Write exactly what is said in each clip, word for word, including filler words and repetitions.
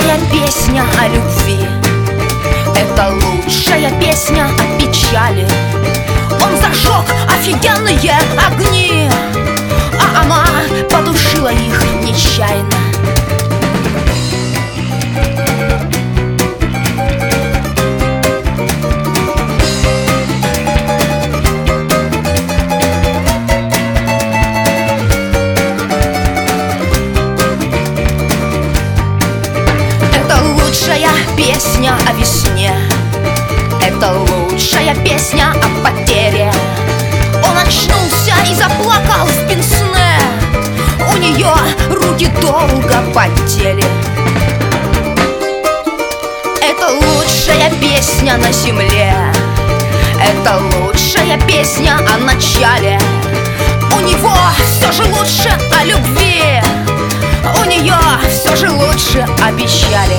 лучшая песня о любви. Это лучшая песня о печали. Он зажег офигенные огни, а она потушила их нечаянно. Лучшая песня о весне. Это лучшая песня о потере. Он очнулся и заплакал в пенсне. У нее руки долго потели. Это лучшая песня на земле. Это лучшая песня о начале. У него все же лучше о любви. У нее все же лучше о печали.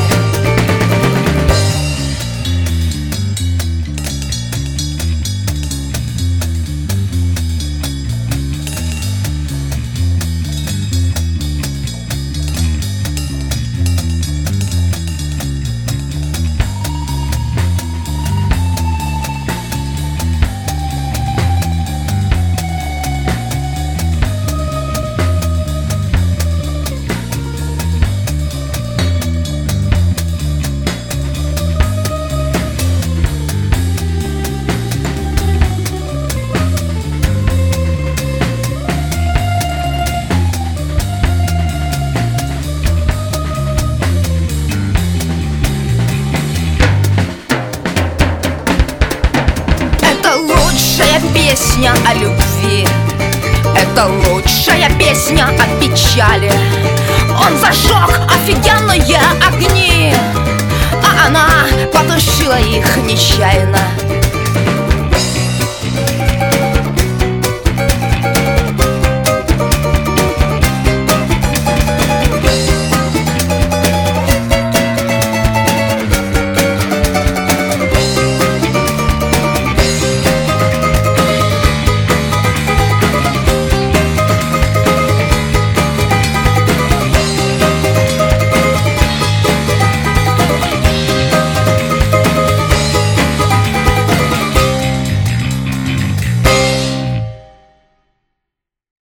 Лучшая песня о любви. Это лучшая песня о печали. Он зажег офигенные огни, а она потушила их нечаянно.